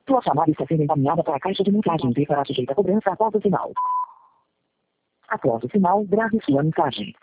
Tua chamada está sendo encaminhada para a caixa de mensagens e será sujeita a cobrança após o sinal. Após o sinal, grave sua mensagem.